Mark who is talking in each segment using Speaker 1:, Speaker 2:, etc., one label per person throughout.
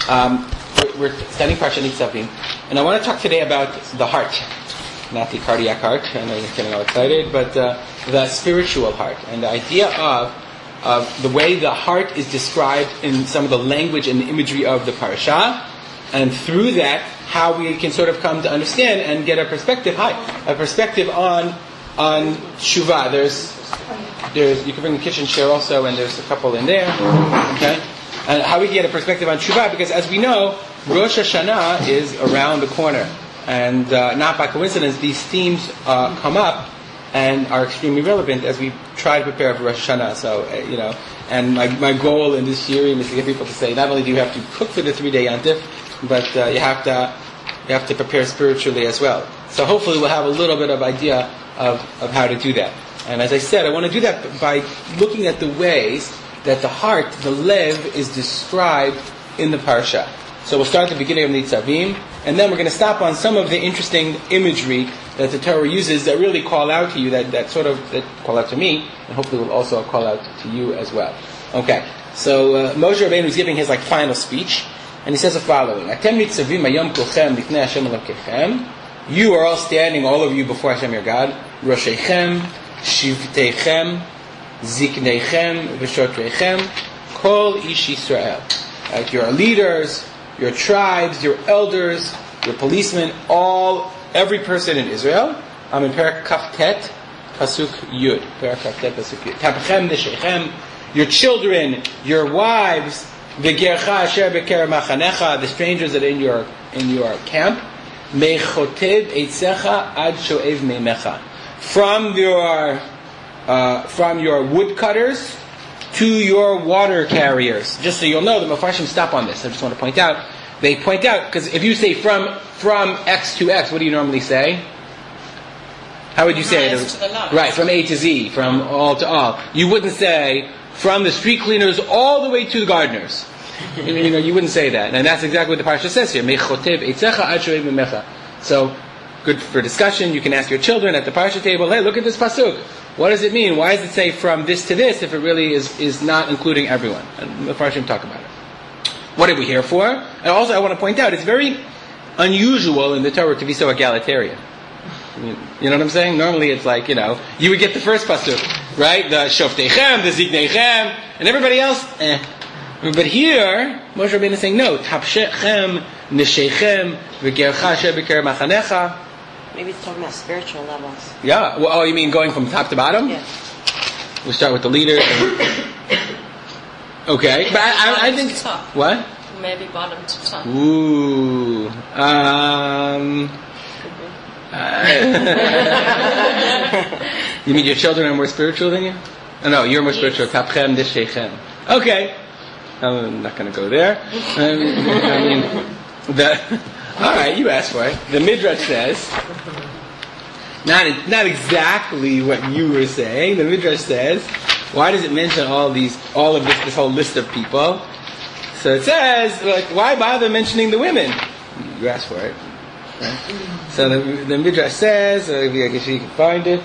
Speaker 1: We're studying Parshat Nitzavim, and I want to talk today about the heart, not the cardiac heart. I know you're getting all excited, but the spiritual heart, and the idea of the way the heart is described in some of the language and the imagery of the parasha, and through that, how we can sort of come to understand and get a perspective on Shuvah. There's you can bring the kitchen chair also, and there's a couple in there. Okay, and how we can get a perspective on Shuvah, because as we know, Rosh Hashanah is around the corner, and not by coincidence, these themes come up and are extremely relevant as we try to prepare for Rosh Hashanah. So and my goal in this year is to get people to say, not only do you have to cook for the 3-day Yantif, but you have to prepare spiritually as well. So hopefully we'll have a little bit of idea of how to do that. And as I said, I want to do that by looking at the ways that the heart, the lev, is described in the parasha. So we'll start at the beginning of Nitzavim, and then we're going to stop on some of the interesting imagery that the Torah uses that really call out to you, that call out to me, and hopefully will also call out to you as well. Okay, so Moshe Rabbeinu is giving his final speech, and he says the following: Atem nitzavim hayom kulchem lifnei Hashem Elokechem. You are all standing, all of you, before Hashem your God. Roshechem, Shivteichem, Zikneichem, V'shotreichem, Kol Ish Yisrael. Your leaders, your tribes, your elders, your policemen, every person in Israel. I'm in Perek Kaftet, Pasuk Yud. Perek Kaftet, Pasuk Yud. Tapachem Neshechem, your children, your wives, V'gercha Asher Beker Machanecha, the strangers that are in your camp. Mechotev Eitzecha Ad Shoev Meimecha. From your woodcutters to your water carriers. Just so you'll know, the Mefarshim stop on this. I just want to point out. They point out, because if you say from X to X, what do you normally say? How would you say it? Right, from A to Z, from all to all. You wouldn't say from the street cleaners all the way to the gardeners. You wouldn't say that. And that's exactly what the parasha says here. Mechotev Eitzecha Ad Shoev Meimecha. So, good for discussion. You can ask your children at the parsha table, hey, look at this pasuk. What does it mean? Why does it say from this to this if it really is not including everyone? And the Farshim talk about it. What are we here for? And also I want to point out, it's very unusual in the Torah to be so egalitarian. You know what I'm saying? Normally it's like, you would get the first pasuk, right? The Shoftechem, the Zikneichem, and everybody else, But here, Moshe Rabbeinu is saying, no, Tapshechem, Neshechem, V'gercha Asher Beker Machanecha.
Speaker 2: Maybe it's talking about spiritual levels.
Speaker 1: Yeah. Well, you mean going from top to bottom?
Speaker 2: Yeah.
Speaker 1: We'll start with the leader. Okay. But I think...
Speaker 3: Top.
Speaker 1: What?
Speaker 3: Maybe bottom to top.
Speaker 1: Ooh. You mean your children are more spiritual than you? Oh, no, you're more spiritual. Tapchem Neshechem. Okay. I'm not going to go there. All right, you asked for it. The Midrash says, not exactly what you were saying. The Midrash says, why does it mention all of this whole list of people? So it says, why bother mentioning the women? You asked for it. Right? So the Midrash says, I guess you can find it.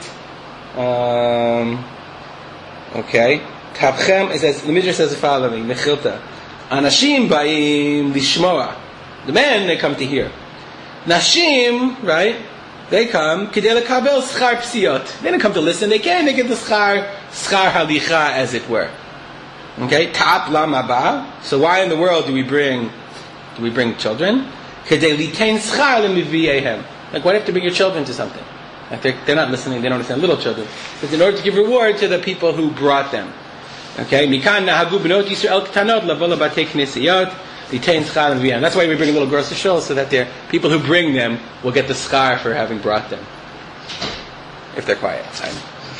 Speaker 1: Okay. Tapchem, it says, the Midrash says the following, Mechilta. Anashim ba'im lishmoa. The men, they come to hear. Nashim, right? They come, Kedei lekabel schar psiot. They don't come to listen, they get the schar halicha, as it were. Okay? Tap lam haba. So why in the world do we bring children? Kedei litein schar lemiviehem. Why do you have to bring your children to something? They're not listening, they don't understand, little children. It's in order to give reward to the people who brought them. Okay, Mikan nahagu b'not Yisrael k'tanot lavo lebatei knesiyot litein schar leviam. That's why we bring little girls to shul, so that their people who bring them will get the schar for having brought them. If they're quiet. Okay.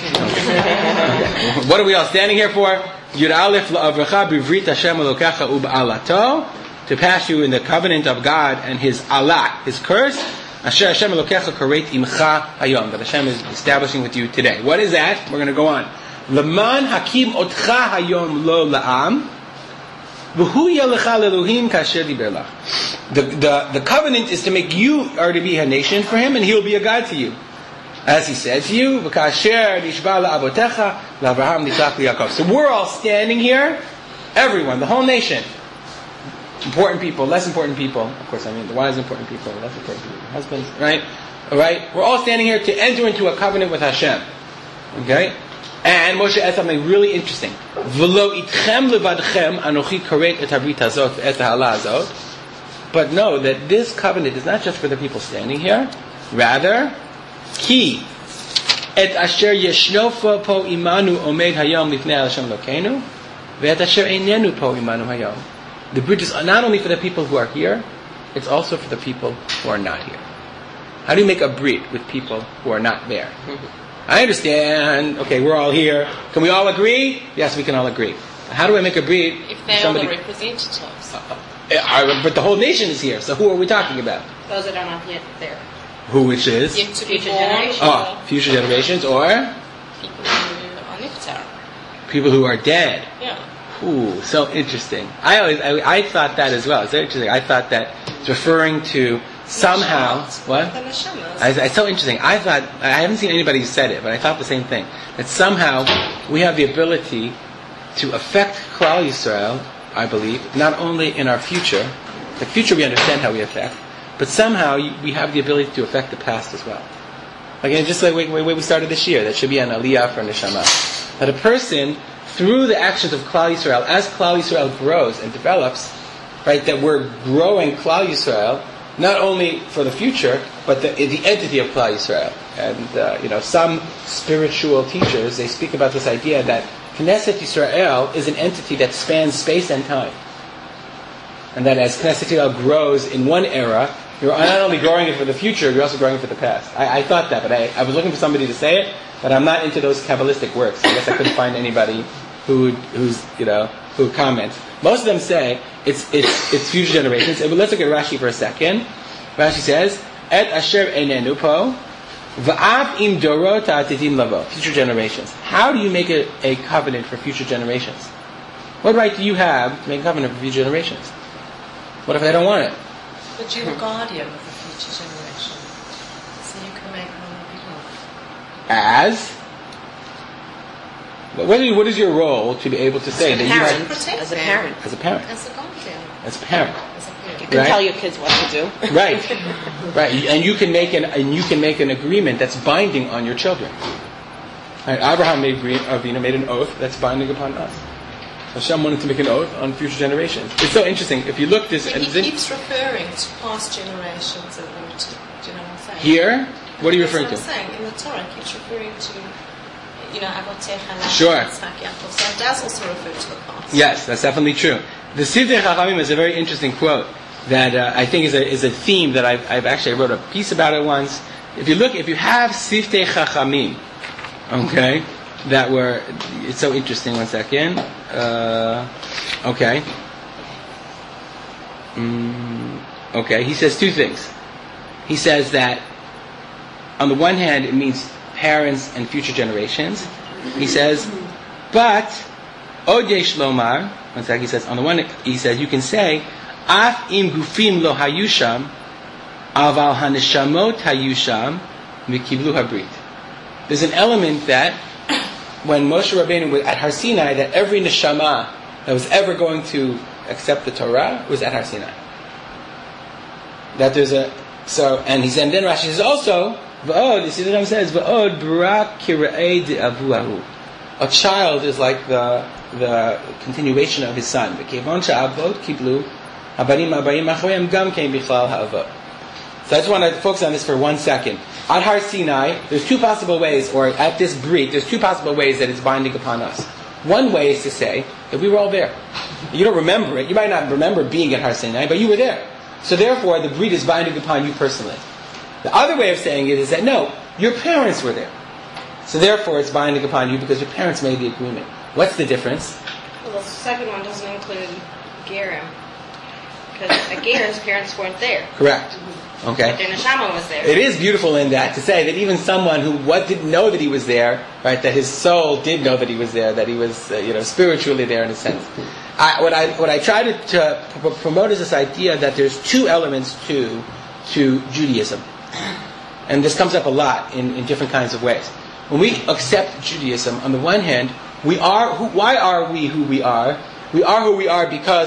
Speaker 1: What are we all standing here for? Yud Aleph la'avrecha b'vrit Hashem Elokecha u'ba'alato, to pass you in the covenant of God and His Allah, His curse. Asher Hashem Elokecha koreit imcha hayom, that Hashem is establishing with you today. What is that? We're going to go on. Leman hakim otcha hayom lo la'am, v'hu yelecha le'elohim kasher diber lach. The covenant is to make you are to be a nation for Him, and He will be a God to you. As He said to you, v'kasher nishba la'avotecha la'avraham nitlach li'Yaakov. So we're all standing here, everyone, the whole nation. important people, less important people. Of course, I mean the wise important people, less important people, husbands, right? All right? We're all standing here to enter into a covenant with Hashem. Okay? And Moshe adds something really interesting. V'lo itchem levadchem anochi karet et habrit hazot et ha'ala hazot. But know that this covenant is not just for the people standing here. Rather, ki et asher yeshno po imanu omed hayom lifnei Hashem Elokeinu ve'et asher einenu po imanu hayom. The bridge is not only for the people who are here, it's also for the people who are not here. How do you make a brit with people who are not there? I understand. Okay, we're all here. Can we all agree? Yes, we can all agree. How do I make a brit?
Speaker 3: If they're all the representatives.
Speaker 1: But the whole nation is here. So who are we talking about?
Speaker 2: Those that are not yet there.
Speaker 1: Who, which is?
Speaker 3: Yet to be
Speaker 2: Future
Speaker 3: born.
Speaker 2: generations.
Speaker 1: Oh, future generations or
Speaker 3: People who are niftar.
Speaker 1: people who are dead.
Speaker 3: Yeah.
Speaker 1: Ooh, so interesting. I thought that as well. It's very interesting. I thought that it's referring to somehow what?
Speaker 3: The neshamas.
Speaker 1: It's so interesting. I thought I haven't seen anybody who said it, but I thought the same thing. That somehow we have the ability to affect Klal Yisrael. I believe not only in our future. The future we understand how we affect, but somehow we have the ability to affect the past as well. Again, just like we started this year, that should be an aliyah for neshama. That a person, through the actions of Klal Yisrael, as Klal Yisrael grows and develops, right, that we're growing Klal Yisrael, not only for the future, but the entity of Klal Yisrael. And, some spiritual teachers, they speak about this idea that Knesset Yisrael is an entity that spans space and time. And that as Knesset Yisrael grows in one era, you're not only growing it for the future, you're also growing it for the past. I thought that, but I was looking for somebody to say it, but I'm not into those Kabbalistic works. I guess I couldn't find anybody who comments. Most of them say it's future generations. And let's look at Rashi for a second. Rashi says, Et asher einenu po, v'av im dorot ha'atidim lavo. Future generations. How do you make a covenant for future generations? What right do you have to make a covenant for future generations? What if they don't want it?
Speaker 3: But you're the guardian of the future generation. So you can make one on behalf.
Speaker 1: As? What is your role to be able to say that you have...
Speaker 2: As a parent.
Speaker 1: As a parent.
Speaker 3: As a guardian.
Speaker 1: As a parent.
Speaker 3: As a parent.
Speaker 2: You can tell your kids what to do.
Speaker 1: Right. Right. And you can make an agreement that's binding on your children. Right. Abraham made an oath that's binding upon us. Hashem wanted to make an oath on future generations. It's so interesting. If you look this...
Speaker 3: He keeps referring to past generations of them. Do you know what I'm saying?
Speaker 1: Here? What are you referring to?
Speaker 3: That's what I'm saying. In the Torah, he keeps referring to, Avotecha,
Speaker 1: Sure.
Speaker 3: Yitzhak, Yaakov. So it does also refer to the past.
Speaker 1: Yes, that's definitely true. The Siftei Chachamim is a very interesting quote that I think is a theme that I've actually wrote a piece about it once. If you have Siftei Chachamim, okay, it's so interesting. One second. Okay. Okay. He says two things. He says that on the one hand it means parents and future generations. He says, but Od yesh lomar. One second. He says on the one. He says you can say af im gufim lo hayusham aval haneshamot hayusham mikiblu habrit. There's an element that when Moshe Rabbeinu was at Har Sinai, that every neshama that was ever going to accept the Torah was at Har Sinai. That there's and then Rashi says also, v'od, you see what I'm saying? V'od b'rak kira'ei de'avuahu. A child is like the continuation of his son. V'kevon sha'avot kiblu habarim habayim achroyim gam kein bichlal ha'avot. So I just want to focus on this for 1 second. At Har Sinai, there's two possible ways, or at this brit, there's two possible ways that it's binding upon us. One way is to say that we were all there. You don't remember it. You might not remember being at Har Sinai, but you were there. So therefore, the brit is binding upon you personally. The other way of saying it is that no, your parents were there. So therefore, it's binding upon you because your parents made the agreement. What's the difference?
Speaker 2: Well, the second one doesn't include Gerim. Because at Gerim's parents weren't there.
Speaker 1: Correct. Okay.
Speaker 2: But their neshama was there.
Speaker 1: It is beautiful in that to say that even someone who didn't know that he was there, right? That his soul did know that he was there, that he was, spiritually there in a sense. What I try to promote is this idea that there's two elements to Judaism, and this comes up a lot in different kinds of ways. When we accept Judaism, on the one hand, why are we who we are? We are who we are because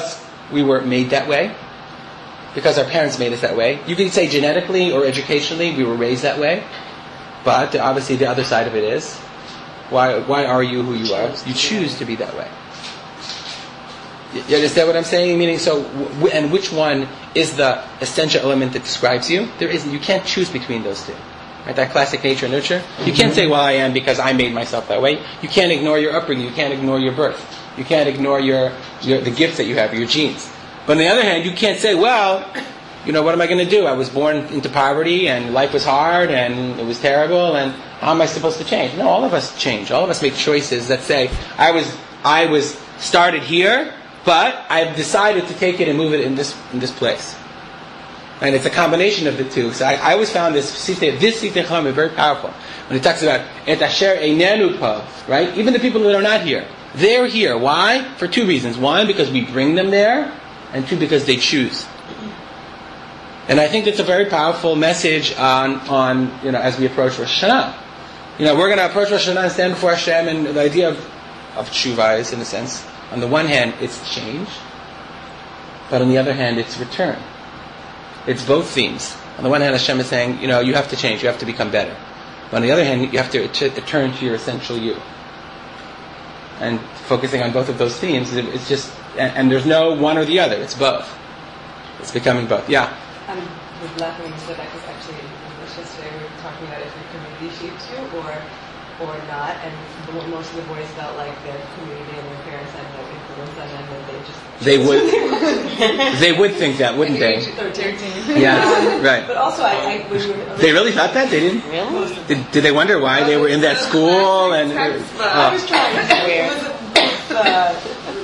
Speaker 1: we were made that way, because our parents made us that way. You could say genetically or educationally we were raised that way, but obviously the other side of it is, why are you who you are? You choose to be that way. You understand what I'm saying? Meaning, and which one is the essential element that describes you? There isn't. You can't choose between those two. Right? That classic nature and nurture. You can't say, well, I am because I made myself that way. You can't ignore your upbringing. You can't ignore your birth. You can't ignore the gifts that you have, your genes. But on the other hand, you can't say, well, what am I going to do? I was born into poverty and life was hard and it was terrible and how am I supposed to change? No, all of us change. All of us make choices that say, I was started here, but I've decided to take it and move it in this place. And it's a combination of the two. So I always found this Sitei Chachamim very powerful. When it talks about Et Asher Einenu Po, right? Even the people that are not here, they're here. Why? For two reasons. One, because we bring them there, and two, because they choose. And I think that's a very powerful message on as we approach Rosh Hashanah. We're going to approach Rosh Hashanah and stand before Hashem, and the idea of tshuva is, in a sense, on the one hand, it's change, but on the other hand, it's return. It's both themes. On the one hand, Hashem is saying, you have to change, you have to become better. But on the other hand, you have to return to your essential you. And focusing on both of those themes, it's just, and there's no one or the other, it's both. It's becoming both. Yeah?
Speaker 4: I was laughing when you said that, because actually, yesterday we were talking about if your community shapes you or not, and most of the boys felt like their community and their parents had no influence on them, that they just...
Speaker 1: They would think that, wouldn't they?
Speaker 4: 13.
Speaker 1: Yeah, right.
Speaker 4: But also,
Speaker 1: They really thought that? They didn't?
Speaker 2: Really?
Speaker 1: Did they wonder why they were in that school? And
Speaker 4: I was trying to weird. But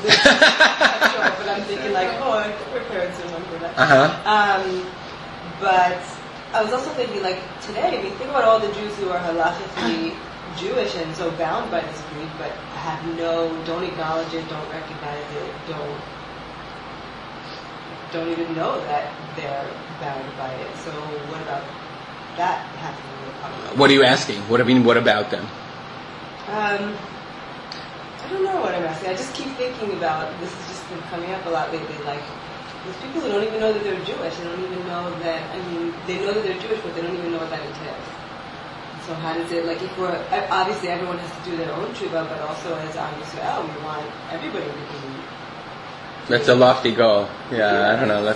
Speaker 4: I'm thinking like, our parents remember that. But I was also thinking, like, today, I mean, think about all the Jews who are halachically Jewish and so bound by this creed, but don't acknowledge it, don't recognize it, don't even know that they're bound by it. So what about that happening?
Speaker 1: What are you asking? What about them?
Speaker 4: I don't know what I'm asking. I just keep thinking about, this has just been coming up a lot lately, like, there's people who don't even know that they're Jewish. They don't even know that, they know that they're Jewish, but they don't even know what that entails. So how does it, like, obviously everyone has to do their own tshuva, but also as Am Yisrael, we want everybody to be.
Speaker 1: That's a lofty goal. Yeah, I don't know.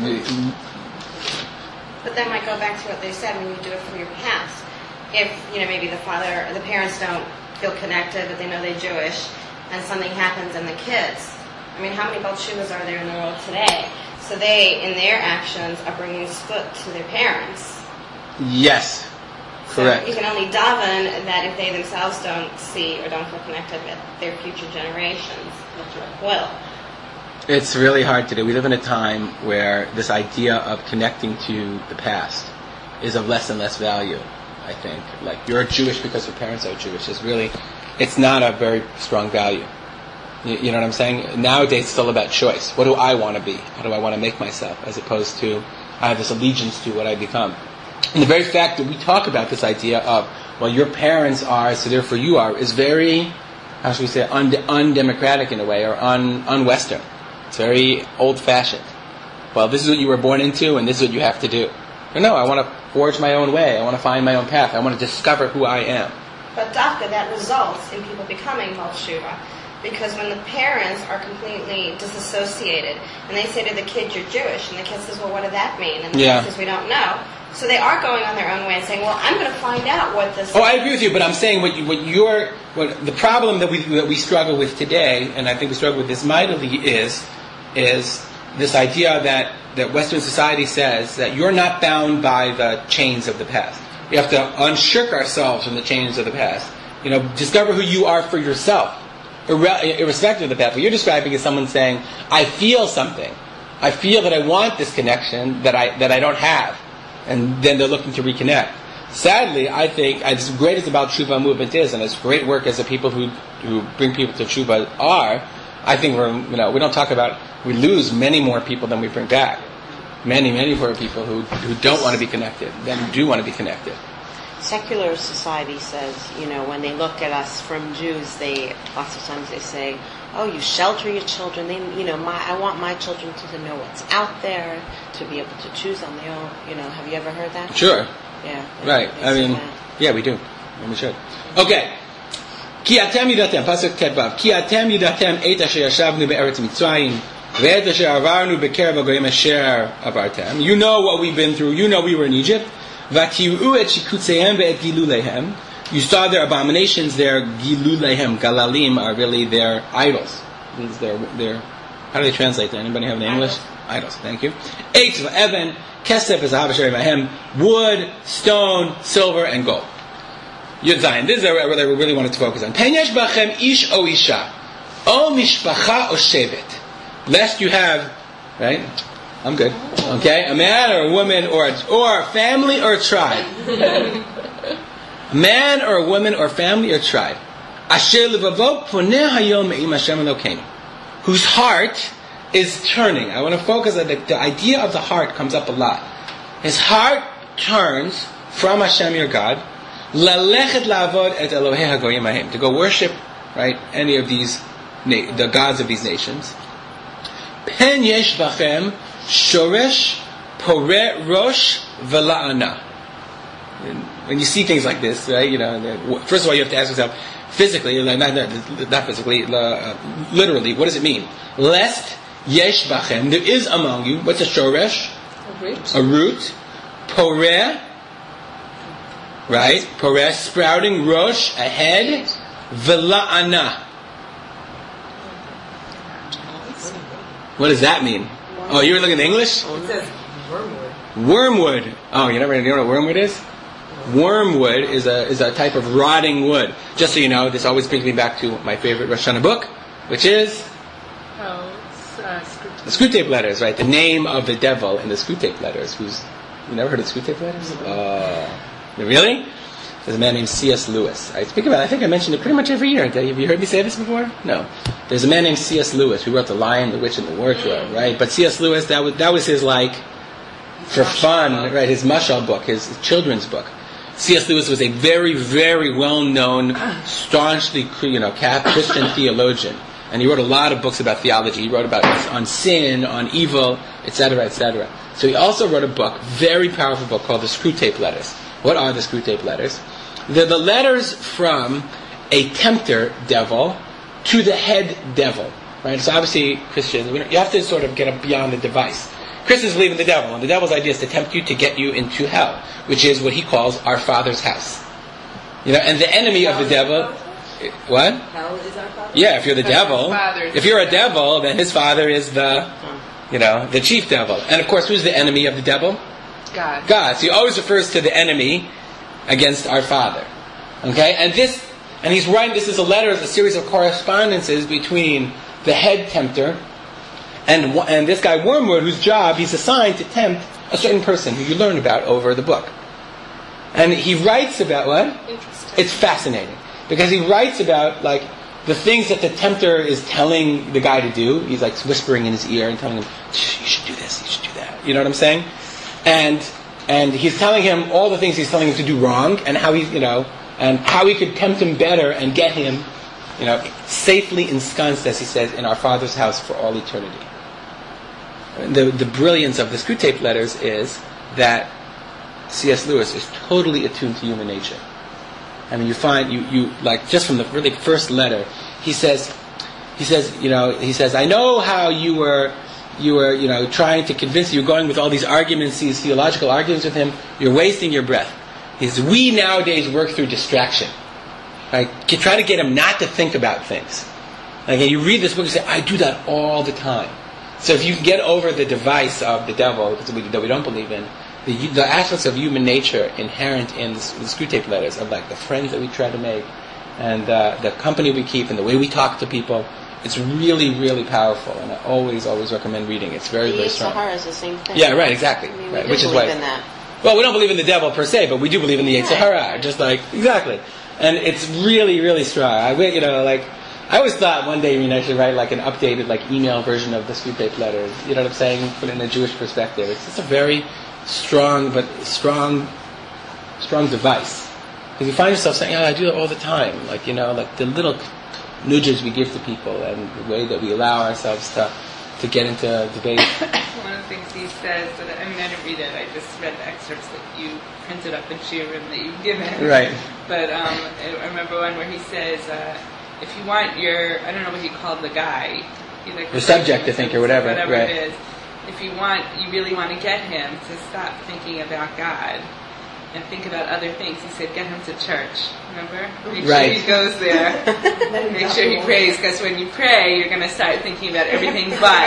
Speaker 2: But that might go back to what they said when you do it from your past. If, maybe the parents don't feel connected, but they know they're Jewish, and something happens in the kids. I mean, how many Baal Teshuvas are there in the world today? So they, in their actions, are bringing split to their parents.
Speaker 1: Yes. Correct.
Speaker 2: So you can only daven that if they themselves don't see or don't feel connected with their future generations will.
Speaker 1: It's really hard today. We live in a time where this idea of connecting to the past is of less and less value, I think. Like, you're Jewish because your parents are Jewish. It's not a very strong value. You know what I'm saying? Nowadays it's all about choice. What do I want to be? How do I want to make myself? As opposed to, I have this allegiance to what I become. And the very fact that we talk about this idea of, well, your parents are, so therefore you are, is very, how should we say, undemocratic in a way, or un-Western. It's very old-fashioned. Well, this is what you were born into, and this is what you have to do. But no, I want to forge my own way. I want to find my own path. I want to discover who I am.
Speaker 2: But Dafka, that results in people becoming Baal Teshuva. Because when the parents are completely disassociated, and they say to the kid, you're Jewish, and the kid says, well, what did that mean? And the kid says, we don't know. So they are going on their own way and saying, well, I'm going to find out what this is.
Speaker 1: I agree with you, but I'm saying the problem that we struggle with today, and I think we struggle with this mightily, is this idea that Western society says that you're not bound by the chains of the past. We have to unshirk ourselves from the chains of the past. Discover who you are for yourself, irrespective of the past. What you're describing is someone saying, I feel something. I feel that I want this connection that I don't have. And then they're looking to reconnect. Sadly, I think, as great as the Baal Teshuva movement is, and as great work as the people who bring people to Teshuva are, I think we lose many more people than we bring back. Many, many more people who don't want to be connected than do want to be connected.
Speaker 5: secular society says, when they look at us from Jews, lots of times they say, "Oh, you shelter your children. I want my children to know what's out there, to be able to choose on their own." Have you ever heard that?
Speaker 1: Sure.
Speaker 5: Yeah.
Speaker 1: Right. I mean, yeah, we do. And we should. Okay. Ki atem yidatem, pasuk Tetvav. Ki atem yidatem et asher yashavnu be'eretz Mitzrayim ve'et asher avarnu be'kerev hagoyim asher avartem. You know what we've been through. You know we were in Egypt. V'tiru et shikutzehem ve'et gilulehem. You saw their abominations, their gilulehem, galalim, are really their idols. Their how do they translate that? Anybody have an English? Idols. Thank you. Eitz v'evan, kesef v'zahav asher vahem, wood, stone, silver, and gold. Yud Zayin. This is what I really wanted to focus on. Penyesh bachem ish o isha, o mishpacha o shevet. Lest you have, right? I'm good. Okay, a man or a woman or a family or a tribe. A man or a woman or family or tribe. Asher levavo poneh hayom me'im Hashem Elokeinu. Whose heart is turning. I want to focus on the idea of the heart comes up a lot. His heart turns from Hashem your God, lalechet lavod et Elohei hagoyim hahem, to go worship, right, any of these the gods of these nations. Pen yesh bachem shoresh poreh rosh vela'ana. When you see things like this, right, first of all you have to ask yourself, physically, not physically, literally, what does it mean? Lest yesh bachem, there is among you, what's a shoresh? A root. Poreh, right? Poreh, sprouting, rosh, a head, vela'ana. What does that mean? Oh, you were looking at English?
Speaker 4: It says wormwood.
Speaker 1: Wormwood. Oh, you know what wormwood is? Wormwood is a type of rotting wood. Just so you know, this always brings me back to my favorite Rosh Hashanah book, which is the Screwtape Letters, right? The name of the devil in the Screwtape Letters. You never heard of Screwtape Letters? Really? There's a man named C.S. Lewis. I think I mentioned it pretty much every year. Have you heard me say this before? No. There's a man named C.S. Lewis who wrote The Lion, the Witch, and the Wardrobe, right? But C.S. Lewis, that was his, for fun, right? His mashal book, his children's book. C.S. Lewis was a very, very well-known, staunchly, Christian theologian. And he wrote a lot of books about theology. He wrote on sin, on evil, etc., etc. So he also wrote a book, very powerful book, called The Screwtape Letters. What are the Screwtape Letters? They're the letters from a tempter devil to the head devil. Right? So obviously, Christians, you have to sort of get beyond the device. Christians believe in the devil, and the devil's idea is to tempt you to get you into hell, which is what he calls our Father's house. And the enemy of the devil... What?
Speaker 4: Hell is our father?
Speaker 1: Yeah, if you're the devil, if you're a devil, then his father is the chief devil. And of course, who's the enemy of the devil? God. So he always refers to the enemy against our Father. Okay? And he's writing, this is a letter, a series of correspondences between the head tempter and this guy Wormwood, whose job he's assigned to tempt a certain person who you learn about over the book. And he writes about what?
Speaker 3: Interesting.
Speaker 1: It's fascinating. Because he writes about, the things that the tempter is telling the guy to do. He's, whispering in his ear and telling him, you should do this, you should do that. You know what I'm saying? And he's telling him all the things he's telling him to do wrong, and how and how he could tempt him better and get him, safely ensconced, as he says, in our Father's house for all eternity. The brilliance of the Screwtape Letters is that C.S. Lewis is totally attuned to human nature. I mean, you find just from the really first letter, he says, I know how you were trying to convince you, going with all these arguments, these theological arguments with him, you're wasting your breath. He says, we nowadays work through distraction. Right? Try to get him not to think about things. You read this book and say, I do that all the time. So if you can get over the device of the devil, that we don't believe in, the aspects of human nature inherent in the Screwtape Letters, of the friends that we try to make, and the company we keep, and the way we talk to people, it's really, really powerful, and I always, always recommend reading. It's very, very strong.
Speaker 5: The Yetzer Hara is the same thing.
Speaker 1: Yeah, right, exactly.
Speaker 5: We
Speaker 1: right,
Speaker 5: do
Speaker 1: which is
Speaker 5: believe
Speaker 1: why.
Speaker 5: in that.
Speaker 1: Well, we don't believe in the devil per se, but we do believe in the Yetzer Hara. Just exactly, and it's really, really strong. I always thought one day I should write an updated email version of the Screwtape Letters. You know what I'm saying? Put it in a Jewish perspective. It's just a very strong device. Because you find yourself saying, I do that all the time. Like, like the little nudges we give to people and the way that we allow ourselves to get into debate.
Speaker 6: One of the things he says, I didn't read it, I just read the excerpts that you printed up in shiurim that you've given.
Speaker 1: Right.
Speaker 6: But I remember one where he says, if you want your, I don't know what he called the guy.
Speaker 1: The subject, I think, or whatever. Right.
Speaker 6: It is. If you really want to get him to stop thinking about God and think about other things, he said, get him to church. Remember? Make sure he goes there. Make sure he prays, because when you pray, you're going to start thinking about everything but.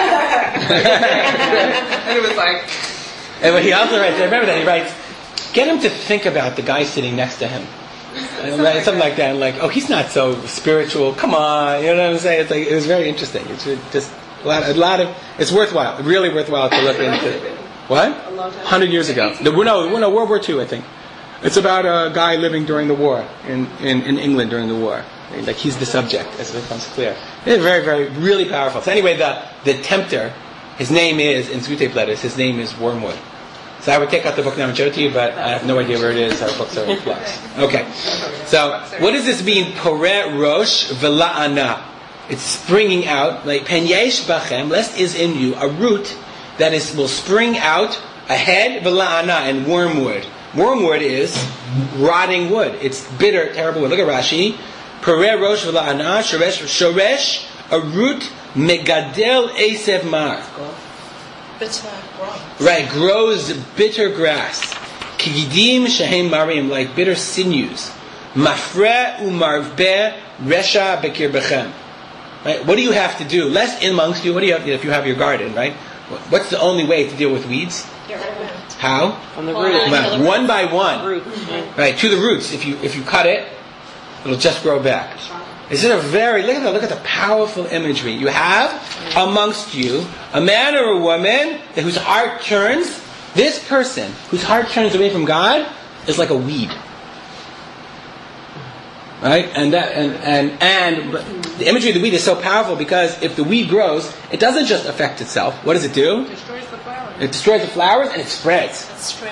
Speaker 6: And it was like...
Speaker 1: And what he also writes, I remember that, he writes, get him to think about the guy sitting next to him. Something like that. And like, he's not so spiritual. Come on. You know what I'm saying? It's like, it was very interesting. It's just a lot of, it's worthwhile. Really worthwhile to look into. What? 100 years ago. No, World War II, I think. It's about a guy living during the war in England during the war. Like, he's the subject, as it becomes clear. It's very, very, really powerful. So anyway, the tempter, his name is, in Zkutei letters, his name is Wormwood. So I would take out the book now and show it to you, but I have no idea where it is. Our books are lost. Okay. So, what does this mean? Poreh rosh v'la'ana. It's springing out, like, pen yesh bachem, lest is in you, a root that will spring out a head, v'la'ana, and wormwood. Wormwood is rotting wood. It's bitter, terrible wood. Look at Rashi. Poreh rosh v'la'ana, shoresh, a root, megadel esev mar.
Speaker 3: Bitter grass.
Speaker 1: Right, grows bitter grass. Kigidim shehem marim, like bitter sinews. Mafre umarveh resha bekir bechem. Right, what do you have to do? Less in amongst you. What do you have if you have your garden? Right, what's the only way to deal with weeds? How?
Speaker 5: From the root.
Speaker 1: One by one.
Speaker 5: Root.
Speaker 1: Right, to the roots. If you cut it, it'll just grow back. This is a look at the powerful imagery. You have amongst you a man or a woman whose heart turns. This person whose heart turns away from God is like a weed, right? And the imagery of the weed is so powerful because if the weed grows, it doesn't just affect itself. What does it do?
Speaker 6: It destroys the flowers.
Speaker 1: It destroys the flowers and it spreads.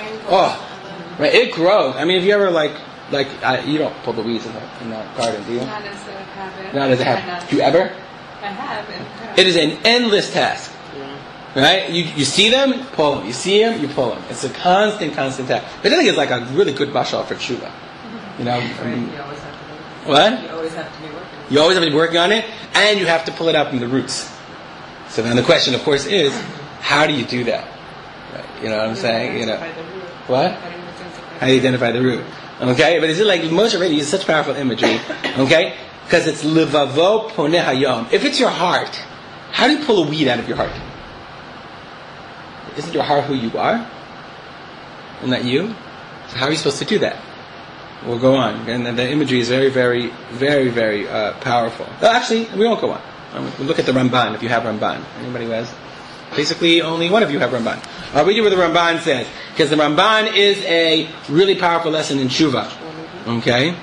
Speaker 1: Right. It grows. I mean, if you ever you don't pull the weeds in that garden, do you?
Speaker 6: Not as a habit.
Speaker 1: Not as a habit. Do you ever?
Speaker 6: I have.
Speaker 1: It is an endless task. Right? You see them, pull them. You see them, you pull them. It's a constant task. But I think it's like a really good bashal for tshuva. You always have to be working. What?
Speaker 4: You always have to be working.
Speaker 1: You always have to be working on it, and you have to pull it up from the roots. So then the question, of course, is, how do you do that? Right? You know what I'm saying? What? How do you identify the root? Okay, but is it like Moshe already uses such powerful imagery? Okay, because it's levavo poneh hayom. If it's your heart, how do you pull a weed out of your heart? Isn't your heart who you are? Isn't that you? So how are you supposed to do that? We'll go on, and the imagery is very, very, very, very powerful. Well, actually, we won't go on. We'll look at the Ramban if you have Ramban. Anybody who has? Basically, only one of you have Ramban. I'll read you what the Ramban says, because the Ramban is a really powerful lesson in Tshuva. Okay?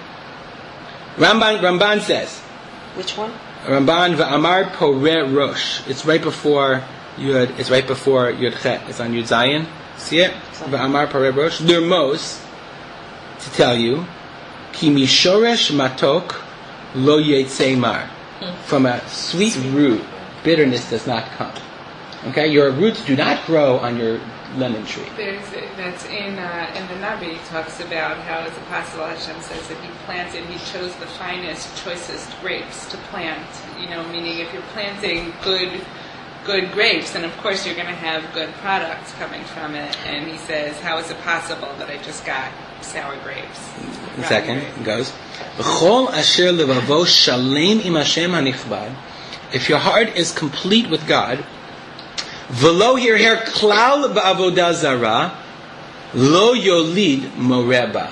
Speaker 1: Ramban says.
Speaker 5: Which one?
Speaker 1: Ramban v'amar poreh rosh. It's right before Yud. It's right before Yud Chet. It's on Yud Zayin. See it? V'amar poreh rosh. Dermos, to tell you, ki mishoresh matok lo yetzei mar. From a sweet root, bitterness does not come. Okay, your roots do not grow on your lemon tree.
Speaker 6: That's in the Navi. He talks about how, as Apostle Hashem says, that he chose the finest, choicest grapes to plant. Meaning if you're planting good grapes, then of course you're going to have good products coming from it. And he says, how is it possible that I just got sour grapes?
Speaker 1: In a second, it goes. V'chol asher levavo shalem im Hashem hanichbad. If your heart is complete with God, v'lo here klal ba'avodah zara, lo yolid moreba.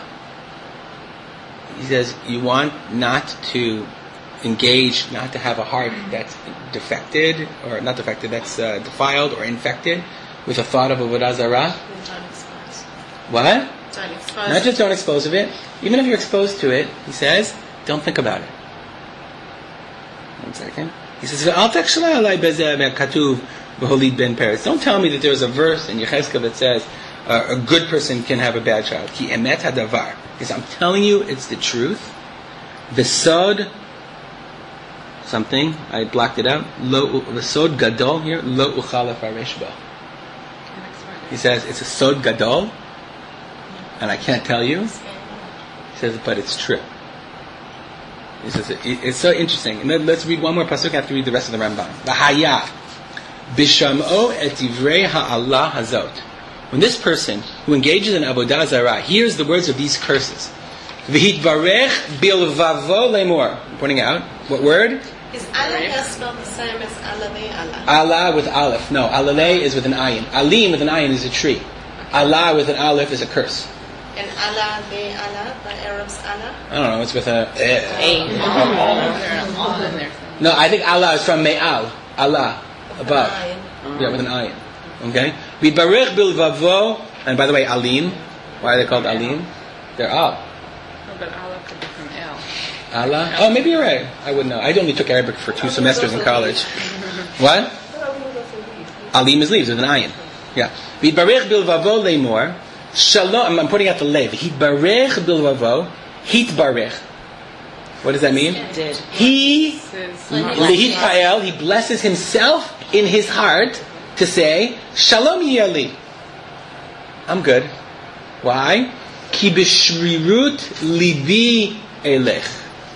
Speaker 1: He says, you want not to engage, not to have a heart that's defected, or not defected, that's defiled or infected with a thought of avodah zara. What? Not just don't expose of it. Even if you're exposed to it, he says, don't think about it. 1 second. He says, don't tell me that there's a verse in Yechezkel that says, a good person can have a bad child. Ki emet hadavar. Because I'm telling you, it's the truth. V'sod, something, I blocked it out. V'sod gadol here, lo uchal lefaresh bo. He says, it's a sod gadol, and I can't tell you. He says, but it's true. He says, it's so interesting. And then let's read one more pasuk. I have to read the rest of the Rambam. V'haya, b'sham'o et divrei ha'Allah hazot. When this person who engages in avodah zarah hears the words of these curses, v'hitbarech bilvavo lemor. I'm pointing out, what word?
Speaker 3: Is Allah spelled the same as Allah?
Speaker 1: Allah with aleph. No, alaleh is with an ayin. Alim with an ayin is a tree. Allah with an aleph is a curse.
Speaker 3: And Allah, the Arabs Allah?
Speaker 1: I don't know, it's with a...
Speaker 6: All in there.
Speaker 1: No, I think Allah is from me'al. Allah, above. Yeah, with an ayin. Okay? V'barech bilvavo, and by the way, alim. Why are they called alim? They're al.
Speaker 6: No, but Allah could be from El.
Speaker 1: Allah? Oh, maybe you're right. I wouldn't know. I only took Arabic for 2 semesters in college. What? Alim is leaves with an ayin. Yeah. V'barech bilvavo leimor. Shalom. I'm putting out the lev. Hitbarech bilvavo. Hitbarech. What does that mean? He lehitpael. He blesses himself in his heart to say Shalom yali. I'm good. Why? Ki b'shrirut libi elech.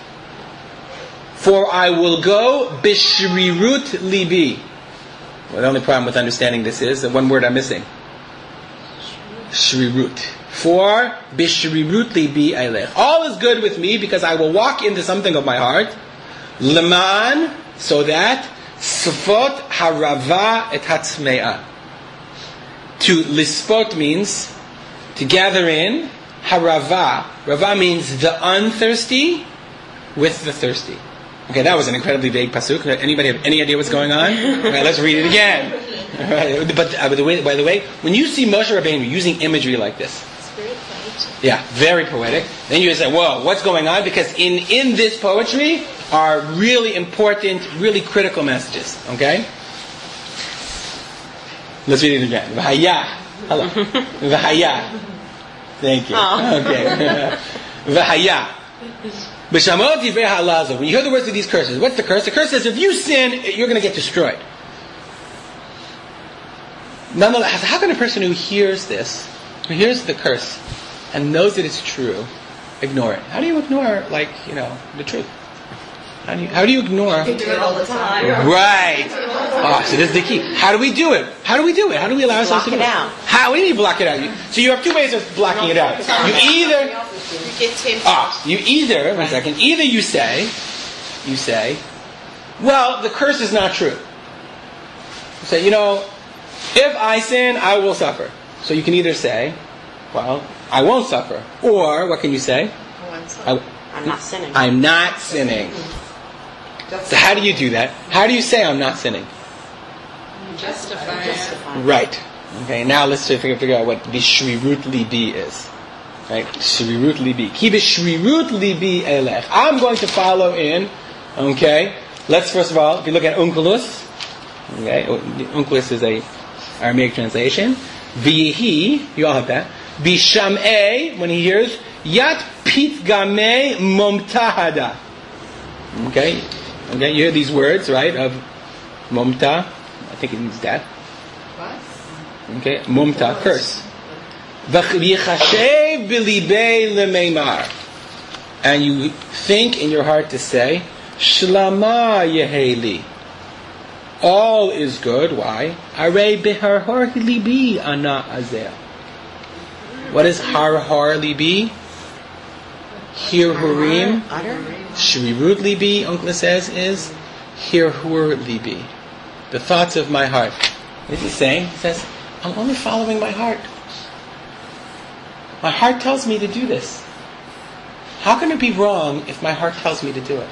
Speaker 1: For I will go b'shrirut libi. Well, the only problem with understanding this is that one word I'm missing. Shrirut. For b'shrirut libi elech. All is good with me because I will walk into something of my heart. Leman, so that sfot harava et hatzme'ah. To lispot means to gather in. Harava. Rava means the unthirsty with the thirsty. Okay, that was an incredibly vague pasuk. Anybody have any idea what's going on? All right, let's read it again. All right, but by the way, when you see Moshe Rabbeinu using imagery like this,
Speaker 3: It's very poetic.
Speaker 1: yeah, very poetic, then you say, whoa, what's going on? Because in this poetry are really important, really critical messages. Okay? Let's read it again. V'haya. Hello. V'haya. Thank you. Okay. V'haya. B'shamot divrei ha'alazo. When you hear the words of these curses, what's the curse? The curse says if you sin, you're going to get destroyed. Nonetheless, how can a person who hears this, who hears the curse, and knows that it's true, ignore it? How do you ignore, the truth? How do you ignore?
Speaker 2: You do it all the time.
Speaker 1: Right. Oh, so this is the key. How do we do it? How do we do it? How do we allow ourselves to do it?
Speaker 5: Block it out.
Speaker 1: How do you block it out? So you have 2 ways of blocking it out. You either... One second. Either you say, well, the curse is not true. You say, if I sin, I will suffer. So you can either say, well, I won't suffer. Or, what can you say?
Speaker 5: I'm not sinning.
Speaker 1: I'm not sinning. So how do you do that? How do you say I'm not sinning?
Speaker 6: Justify it.
Speaker 1: Right. Okay, now let's figure out what b'shrirut libi is. Right? Shrirut libi. Ki b'shrirut libi elech. I'm going to follow in. Okay? Let's first of all, if you look at Onkelos, okay, Onkelos is a Aramaic translation. V'yehi, you all have that. B'sham'e, when he hears, Yat pitgamei momtahada. Okay, you hear these words, right? Of momta. I think it means death.
Speaker 6: What?
Speaker 1: Okay, momta, curse. V'yichashev b'libei lemeimar. And you think in your heart to say, Shlama yeheli. All is good. Why? Arei beharhar libi ana azeh. What is harhar libi? Hirhurim. Shrirut libi, Uncle says, is hirhur libi. The thoughts of my heart. What is he saying? He says, I'm only following my heart. My heart tells me to do this. How can it be wrong if my heart tells me to do it?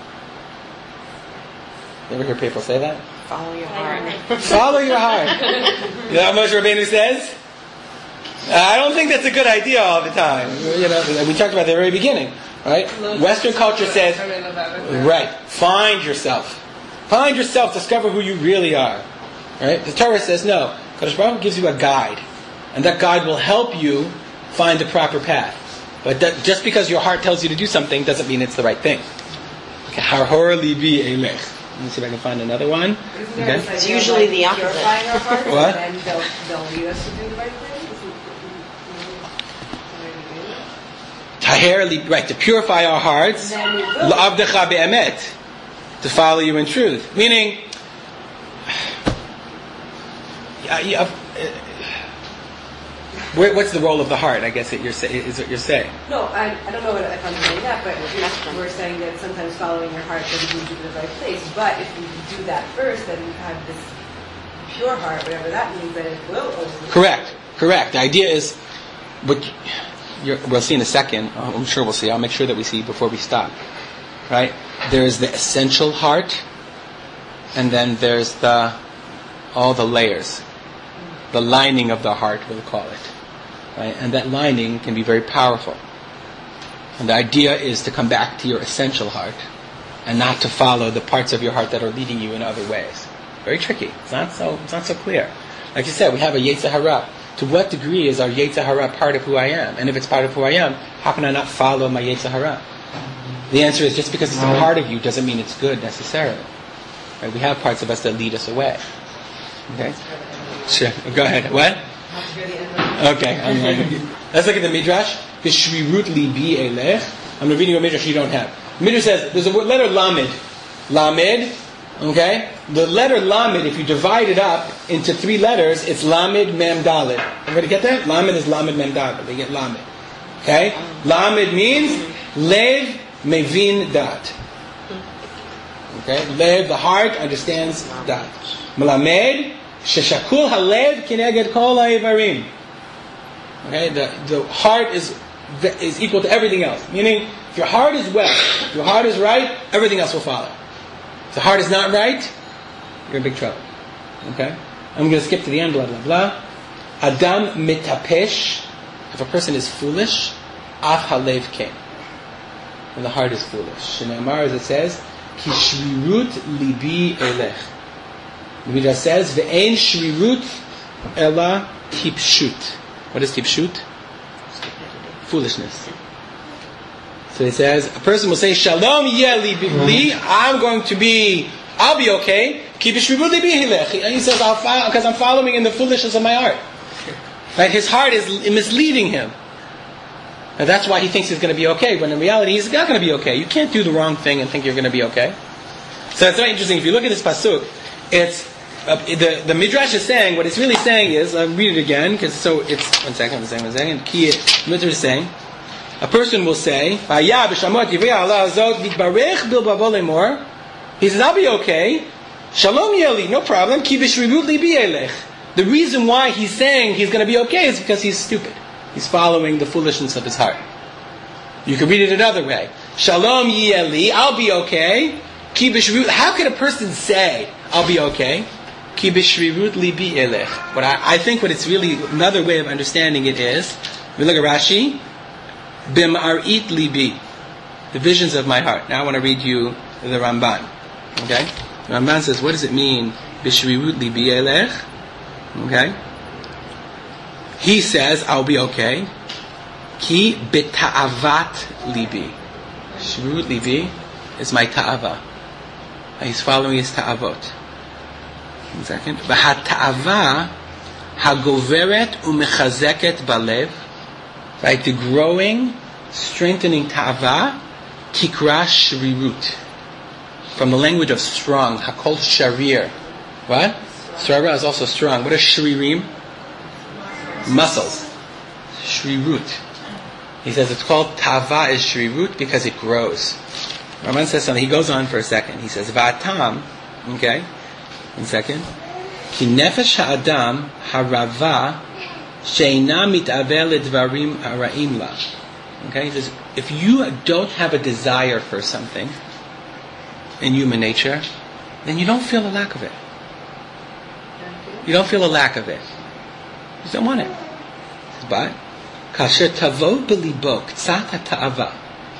Speaker 1: You ever hear people say that?
Speaker 5: Follow your heart.
Speaker 1: Follow your heart. You know what Moshe Rabbeinu says? I don't think that's a good idea all the time. We talked about that at the very beginning, right? Western culture says, right, find yourself. Find yourself, discover who you really are. Right? The Torah says, no. Kadosh Baruch Hu gives you a guide. and that God will help you find the proper path. But just because your heart tells you to do something doesn't mean it's the right thing. Okay, Harhor libi elech. Let me see if I can find another one. Okay.
Speaker 5: It's usually the opposite.
Speaker 4: Purifying our hearts,
Speaker 1: What?
Speaker 4: and then they'll lead us to do the right thing.
Speaker 1: Taher li, right, to purify our hearts. La'avdecha be'emet, to follow you in truth. Meaning, what's the role of the heart? I guess is what you're saying.
Speaker 4: No, I don't know if I'm saying that, but we're saying that sometimes following your heart doesn't lead you to the right place. But if you do that first, then you have this pure heart, whatever that means, then it will open.
Speaker 1: Correct. The idea is, we'll see in a second. I'm sure we'll see. I'll make sure that we see before we stop. Right? There is the essential heart, and then there's all the layers. The lining of the heart, we'll call it. Right? And that lining can be very powerful. And the idea is to come back to your essential heart and not to follow the parts of your heart that are leading you in other ways. Very tricky. It's not so clear. Like you said, we have a Yetzer Hara. To what degree is our Yetzer Hara part of who I am? And if it's part of who I am, how can I not follow my Yetzer Hara? The answer is just because it's a part of you doesn't mean it's good necessarily. Right? We have parts of us that lead us away. Okay? Sure. Go ahead. What? Okay. Let's look at the Midrash. B'shrirut libi elech. I'm reading a Midrash you don't have. The Midrash says there's a letter Lamed. Lamed. Okay? The letter Lamed, if you divide it up into 3 letters, it's Lamed Mem Dalet. Everybody get that? Lamed is Lamed Mem Dalet. They get Lamed. Okay? Lamed means Lev Mevin Dat. Okay? Lev, the heart, understands Dat. Melamed Sheshakul Halev Kineged Kol Ha'ivarim. Okay? The heart is equal to everything else. Meaning, if your heart is well, if your heart is right, everything else will follow. If the heart is not right, you're in big trouble. Okay? I'm going to skip to the end, blah, blah, blah. Adam mitapesh. If a person is foolish, af halev ken. And the heart is foolish. Shneimar, as it says, ki shrirut libi elech. The Midrash says, ve'ein shrirut ela tipshut. What is tipshut? Foolishness. So he says, a person will say, Shalom yeli b'li, I'll be okay. Ki b'shrirut libi elech. And he says, because I'm following in the foolishness of my heart. Right? His heart is misleading him. And that's why he thinks he's going to be okay, when in reality he's not going to be okay. You can't do the wrong thing and think you're going to be okay. So it's very interesting. If you look at this pasuk, it's the Midrash is saying, what it's really saying is, I'll read it again, because one second. The Midrash is saying, a person will say, he says, I'll be okay. Shalom yeli, no problem. Ki b'shrirut libi elech. The reason why he's saying he's going to be okay is because he's stupid. He's following the foolishness of his heart. You can read it another way. Shalom yeli, I'll be okay. Ki b'shrirut. How could a person say, I'll be okay? Ki b'shrirut libi elech. But I think what it's really, another way of understanding it is, we look at Rashi, bim'arit libi, the visions of my heart. Now I want to read you the Ramban. Okay? The Ramban says, what does it mean, b'shrirut libi elech? Okay? He says, I'll be okay. Ki b'ta'avat libi. Shrirut libi is my ta'ava. He's following his ta'avot. 1 second. V'hata'ava hagoveret umechazeket balev. Right? The growing, strengthening ta'ava, tikra shrirut. From the language of strong, hakol sharir. What? Sarah is also strong. What is shririm? Muscles. Shrirut. He says it's called ta'ava is shrirut because it grows. Raman says something. He goes on for a second. He says, va'atam, okay, 1 second, ki nefesh ha'adam harava she'ina mit'aveh ledvarim hara'im la. Okay, he says, if you don't have a desire for something in human nature, then you don't feel a lack of it. You don't feel a lack of it. You just don't want it. But, kasher tavo b'libo k'tzat ha'ta'ava.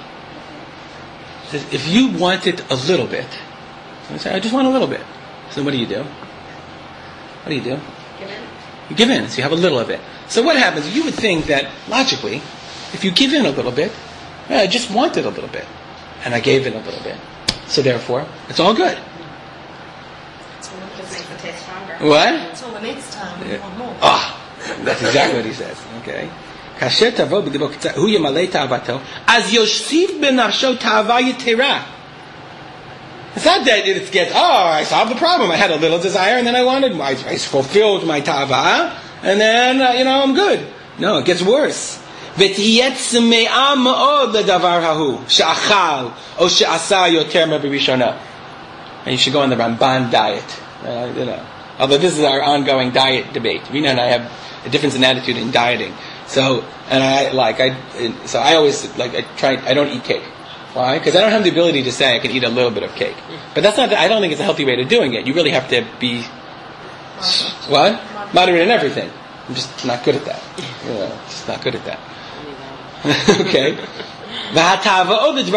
Speaker 1: If you want it a little bit, I say, I just want a little bit. So what do? What do you do?
Speaker 2: Give in.
Speaker 1: You give in, so you have a little of it. So what happens? You would think that, logically, if you give in a little bit, I just wanted a little bit, and I gave in a little bit. So therefore, it's all good.
Speaker 2: Just makes the taste stronger.
Speaker 1: What?
Speaker 3: Until the next time, we want more.
Speaker 1: That's exactly what he says. Okay. כאשר תבוא בליבו קצת, הוא ימלא תאוותו, אז יוסיף בנפשו תאווה יתרה. It's not that it gets, I solved the problem. I had a little desire, and then I fulfilled my tava, and then, I'm good. No, it gets worse. ותהיה צמאה מאוד לדבר ההוא, שאכל, או שעשה יותר מבראשונה. And you should go on the Ramban diet. Although this is our ongoing diet debate. Rina and I have a difference in attitude in dieting. So I always I don't eat cake. Why? Because I don't have the ability to say I can eat a little bit of cake. But that's not. I don't think it's a healthy way of doing it. You really have to be moderate in everything. I'm just not good at that. Just not good at that. Okay. And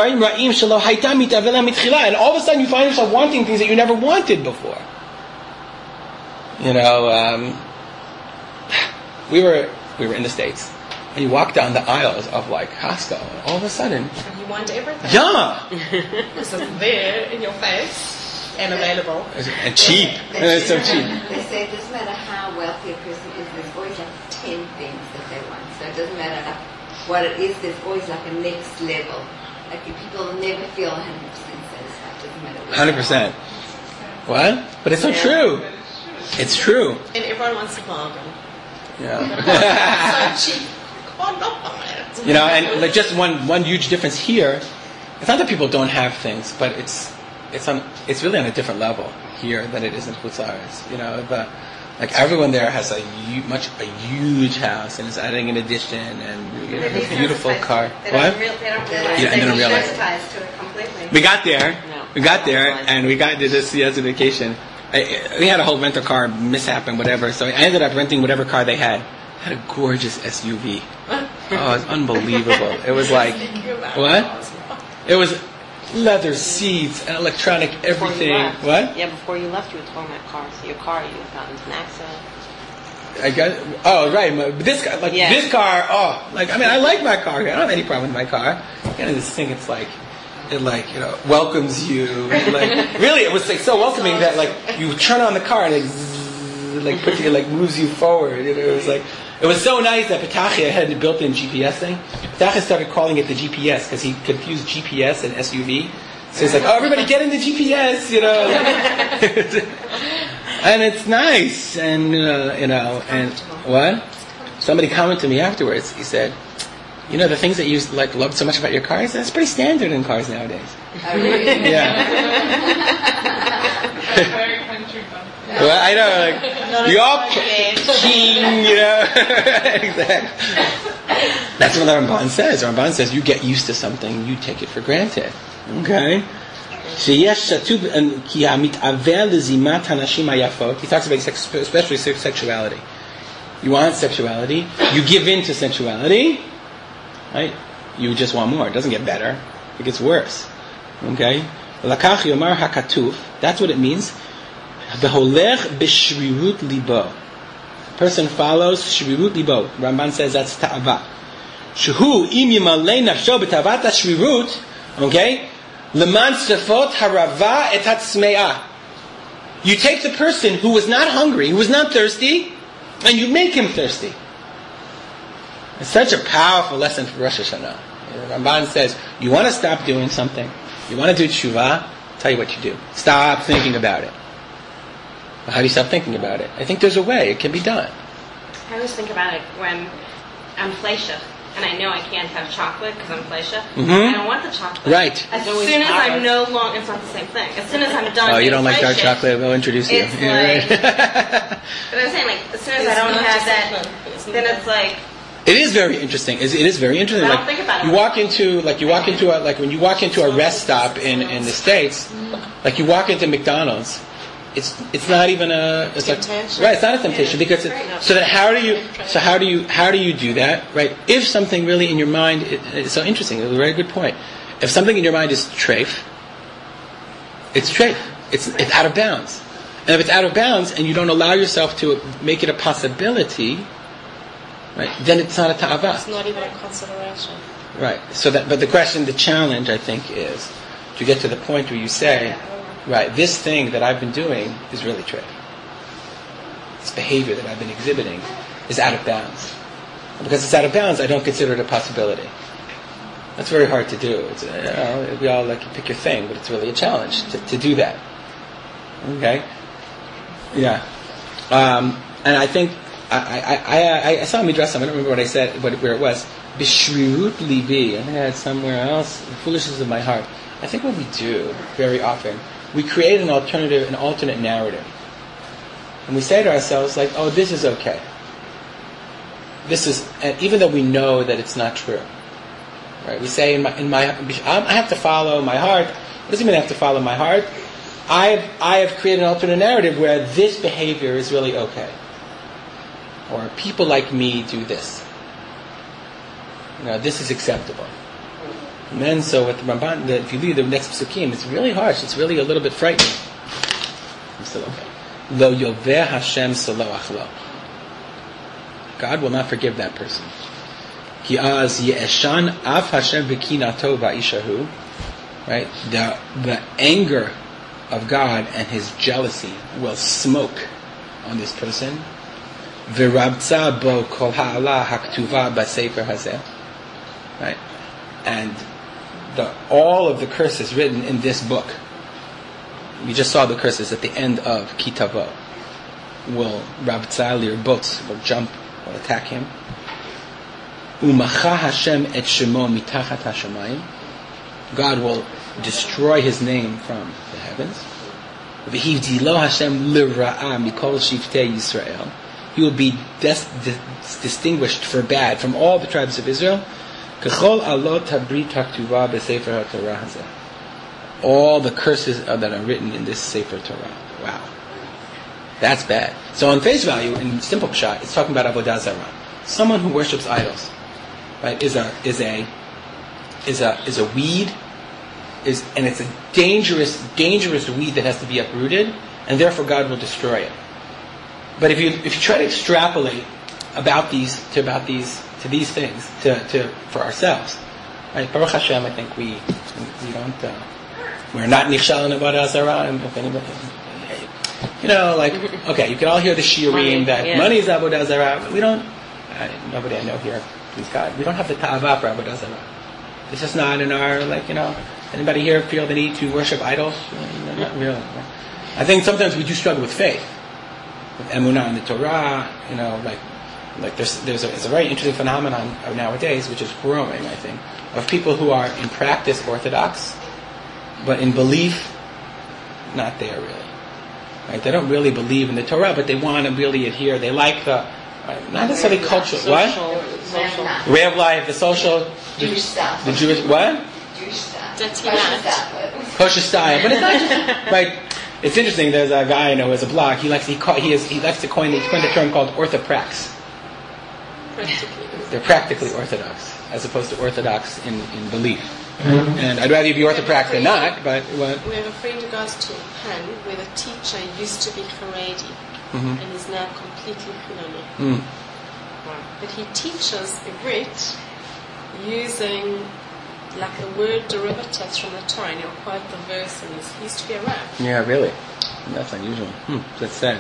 Speaker 1: all of a sudden you find yourself wanting things that you never wanted before. We were in the States, and you walk down the aisles of Costco, and all of a sudden,
Speaker 3: You want everything.
Speaker 1: yeah,
Speaker 3: It's just there in your face and available.
Speaker 1: and cheap, and it's so cheap.
Speaker 7: They say it doesn't matter how wealthy a person is, there's always 10 things that they want. So it doesn't matter what it is, there's always a next level. People never feel 100% satisfied. Doesn't matter what.
Speaker 1: 100%. What? But it's so true. It's true.
Speaker 3: And everyone wants to bargain.
Speaker 1: Yeah.
Speaker 3: So cheap. Oh, no.
Speaker 1: And just one huge difference here. It's not that people don't have things, but it's really on a different level here than it is in Chutzaretz. Everyone there has a huge house and is adding an addition and a beautiful car.
Speaker 2: They
Speaker 1: What?
Speaker 2: don't realize.
Speaker 1: Yeah, and they don't realize.
Speaker 2: Desensitized to it completely.
Speaker 1: We got there. And we got to this vacation. We had a whole rental car mishap and whatever, so I ended up renting whatever car they had. It had a gorgeous SUV. Oh, it was unbelievable. It was what? It was leather seats and electronic everything. What?
Speaker 5: Yeah, before you left, you were towing that car. So your car, you got into an accident.
Speaker 1: Right. This car, this car. I like my car. I don't have any problem with my car. This thing, it welcomes you. Really, it was so welcoming that you turn on the car and it moves you forward. It was so nice that Petachia had a built-in GPS thing. Petachia started calling it the GPS because he confused GPS and SUV. So he's everybody get in the GPS, And it's nice, and and what? Somebody commented to me afterwards. He said, the things that you loved so much about your cars, that's pretty standard in cars nowadays.
Speaker 7: Oh, really?
Speaker 1: Yeah.
Speaker 6: Very country bumpkin.
Speaker 1: Well, I know, you're king, Exactly. That's what the Ramban says. The Ramban says you get used to something, you take it for granted. Okay? He talks about especially sexuality. You want sexuality, you give in to sensuality, right? You just want more. It doesn't get better. It gets worse. Okay? That's what it means. Person follows shrirut libo. Ramban says that's ta'ava. Shehu im yimalei nafsho b'tavat shrirut. Okay? Leman sefot harava et hatzme'ah. You take the person who was not hungry, who was not thirsty, and you make him thirsty. It's such a powerful lesson for Rosh Hashanah. Ramban says, you want to stop doing something, you want to do tshuva, tell you what you do. Stop thinking about it. Well, how do you stop thinking about it? I think there's a way. It can be done.
Speaker 2: I always think about it when I'm fleisha, and I know I can't have chocolate because I'm fleisha. I don't want the chocolate.
Speaker 1: Right.
Speaker 2: As soon as I'm no longer, it's not the same thing. As soon as I'm done.
Speaker 1: Oh, you don't like dark
Speaker 2: fleisha,
Speaker 1: chocolate? We'll introduce you.
Speaker 2: It's but I'm saying, as soon as I don't have that, then it's
Speaker 1: It is very interesting. It is very interesting.
Speaker 2: I don't think about it.
Speaker 1: You walk into when you walk into a rest stop in the States, you walk into McDonald's. It's not even it's
Speaker 5: temptation.
Speaker 1: Right. It's not a temptation because so how do you do that, right? If something really in your mind, it's so interesting. It's a very good point. If something in your mind is treif, it's treif. It's out of bounds. And if it's out of bounds and you don't allow yourself to make it a possibility, right, then it's not a ta'ava.
Speaker 3: It's not even a consideration.
Speaker 1: Right. So but the question, the challenge, I think, is to get to the point where you say, right, this thing that I've been doing is really trick. This behavior that I've been exhibiting is out of bounds. And because it's out of bounds, I don't consider it a possibility. That's very hard to do. It's, we all like pick your thing, but it's really a challenge to do that. Okay. Yeah, and I think I saw a midrash. I don't remember what I said, where it was. B'shriut libi. I think I had somewhere else. The foolishness of my heart. I think what we do very often, we create an alternate narrative, and we say to ourselves like, "Oh, this is okay. This is," and even though we know that it's not true, right? We say I have to follow my heart. It doesn't mean I have to follow my heart. I have created an alternate narrative where this behavior is really okay. Or people like me do this. This is acceptable. And then so with the Ramban, if you read the next psukim, it's really harsh. It's really a little bit frightening. I'm still okay. Lo yoveh Hashem saloach lo. God will not forgive that person. Ki az ye'eshan av Hashem v'kinato va'ishahu. Right? The anger of God and His jealousy will smoke on this person. V'rabtza bo kol ha'ala haktuva b'sefer hazeh. Right? And all of the curses written in this book, we just saw the curses at the end of Kitavo, will rabtza lirbot, will jump, will attack him. Umacha Hashem et shemo mitachat hashamayim. God will destroy His name from the heavens. V'hivdilo Hashem lira'ah mikol shiftei Yisrael. He will be distinguished for bad from all the tribes of Israel. K'chol alot habrit haktuva b'sefer haTorah hazeh. All the curses that are written in this Sefer Torah. Wow, that's bad. So on face value, in simple pshat, it's talking about avodah zarah. Someone who worships idols, right, is a weed. And it's a dangerous weed that has to be uprooted, and therefore God will destroy it. But if you try to extrapolate about these things for ourselves, right? Baruch Hashem, I think we don't we're not nichshal in avodah zarah. If anybody, okay, you can all hear the shiurim that money is avodah zarah. We don't. Nobody I know here, please God, we don't have the ta'ava for avodah zarah. It's just not in our Anybody here feel the need to worship idols? Not really. I think sometimes we do struggle with faith, with emunah in the Torah. There's a very interesting phenomenon nowadays, which is growing, I think, of people who are in practice Orthodox, but in belief, not there really. Right? They don't really believe in the Torah, but they want to really adhere. They like the not necessarily cultural. What? Way of life, the social,
Speaker 7: Jewish stuff.
Speaker 1: The Jewish what?
Speaker 7: Jewish stuff.
Speaker 1: Kosher style, but it's not just right. It's interesting. There's a guy I know who has a blog. He likes to coin the term called orthoprax. They're practically orthodox, as opposed to orthodox in belief. And I'd rather you be orthoprax than not. But what?
Speaker 3: We have a friend who goes to Japan, where the teacher used to be Haredi and is now completely Hilali. But he teaches the Brit using the word derivatives from the Torah, and he'll quote the verse, and he used to be a Rav.
Speaker 1: Yeah, really? That's unusual. That's sad.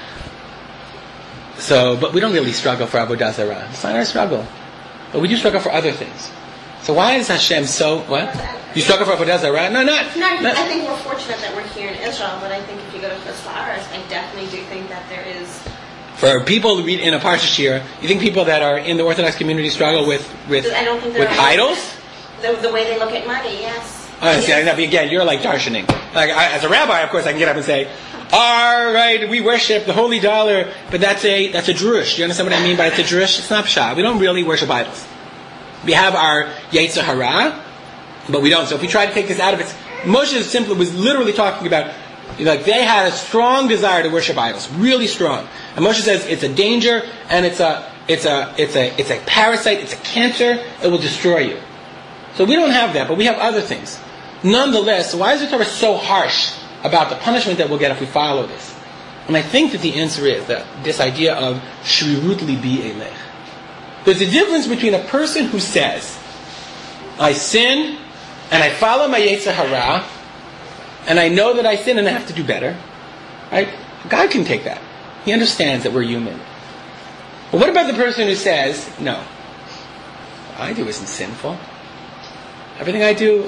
Speaker 1: So, but we don't really struggle for avodah zarah. It's not our struggle. But we do struggle for other things. So why is Hashem so, what? You struggle for avodah zarah? No, not.
Speaker 2: I think we're fortunate that we're here in Israel, but I think if you go to Chutz I definitely do think that there is...
Speaker 1: For people to read in a parsha shir, you think people that are in the Orthodox community struggle with idols?
Speaker 2: The way they look at money, yes.
Speaker 1: Again, you're like darshaning. As a rabbi, of course, I can get up and say, all right, we worship the holy dollar, but that's a drush. Do you understand what I mean by it's a drush? It's not pshat. We don't really worship idols. We have our Yetzer Hara, but we don't. So if we try to take this out of it, Moshe was literally talking about, they had a strong desire to worship idols, really strong. And Moshe says it's a danger, and it's a parasite, it's a cancer, it will destroy you. So we don't have that, but we have other things. Nonetheless, why is the Torah so harsh about the punishment that we'll get if we follow this? And I think that the answer is that this idea of shrirut libi elech. There's a difference between a person who says, I sin, and I follow my Yetzer Hara, and I know that I sin and I have to do better. Right? God can take that. He understands that we're human. But what about the person who says, no, what I do isn't sinful. Everything I do,